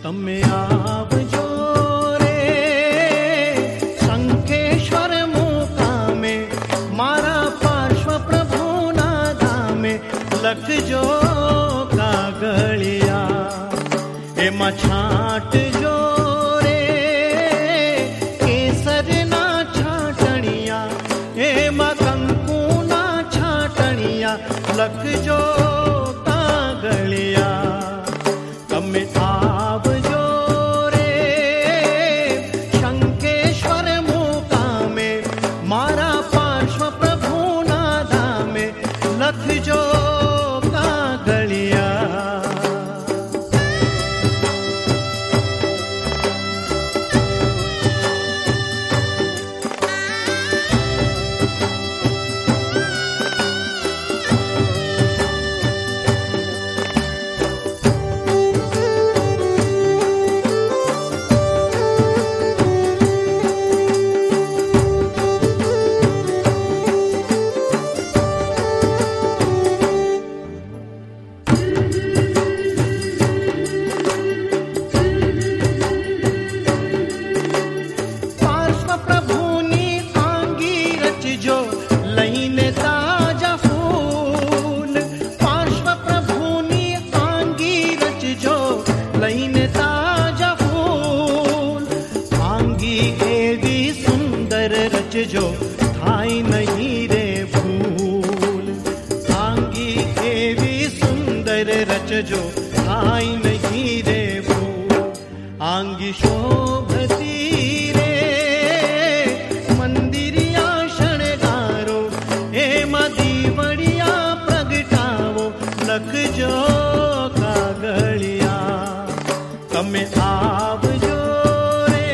તમે આવજો રે શંખેશ્વર મુકામે, મારા પાર્શ્વ પ્રભુના ધામે. લખજો કાગળિયા, એમાં છાંટજો રે કેસરના છાંટણિયા, એમાં કંકુના છાંટણિયા. લખજો કાગળિયા, તમે આવજો રે શંખેશ્વર મુકામે, મારા પાર્શ્વ પ્રભુના ધામે. લખજો કાગળિયા. લઈને તાજા ફૂલ, પાર્શ્વ પ્રભુની આંગી રચજો, લઈને તાજા ફૂલ. આંગી એવી સુંદર રચજો, થાય નહીં રે ભૂલ. આંગી એવી સુંદર રચજો, થાય નહીં રે ભૂલ. આંગી શોભતી રે મંદિરિયા શણગારો, એમાં દીવડિયા પ્રગટાવો. લખજો કાગળિયા, તમે આવજો રે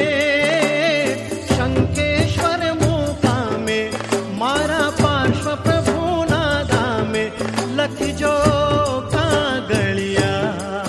શંખેશ્વર મુકામે, મારા પાર્શ્વ પ્રભુના ધામે. લખજો કાગળિયા.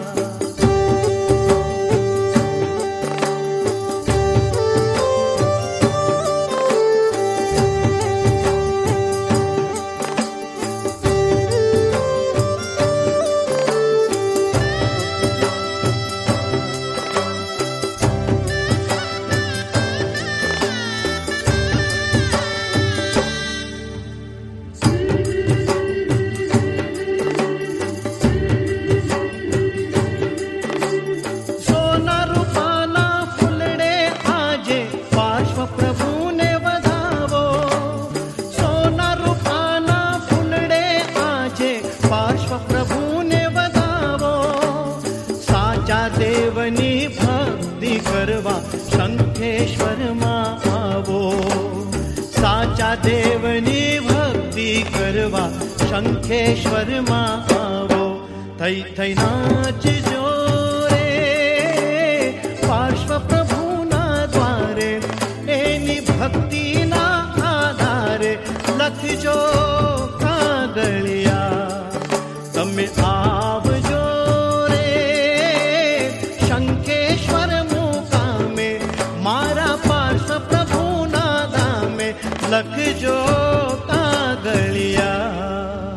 દેવની ભક્તિ કરવા શંખેશ્વરમાં આવો. સાચા દેવની ભક્તિ કરવા શંખેશ્વરમાં આવો. થઈ થઈ નાચજો રે પાર્શ્વ પ્રભુના દ્વારે, એની ભક્તિના આધારે. લખજો કાગળિયા, તમે આવજો શંખેશ્વર મુકામે, મારા પાર્શ્વ પ્રભુના ધામે. લખજો કાગળિયા.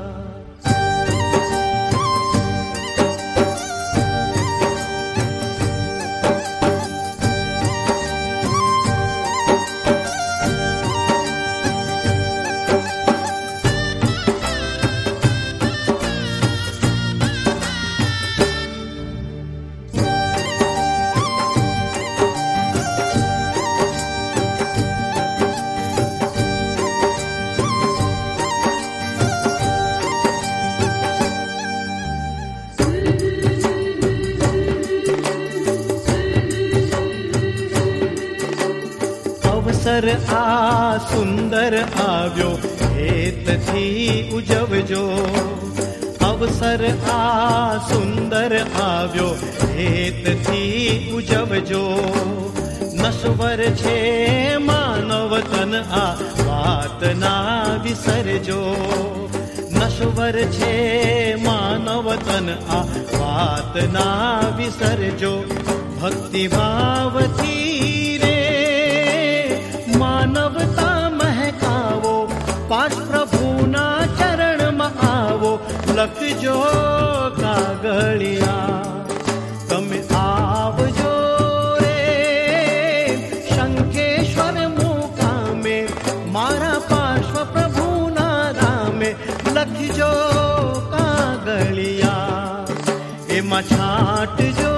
અવસર આ સુંદર આવ્યો, હેતથી ઉજવજો. અવસર આ સુંદર આવ્યો, હેતથી ઉજવજો. નશ્વર છે માનવ તન, આ વાત ના વિસરજો. નશ્વર છે માનવ તન, આ વાત ના વિસરજો. ભક્તિ ભાવથી રે માનવતા મહેકાવો, પાશ પ્રભુના ચરણમાં આવો. લખજો કાગળિયા, તમે આ એમાં છાંટજો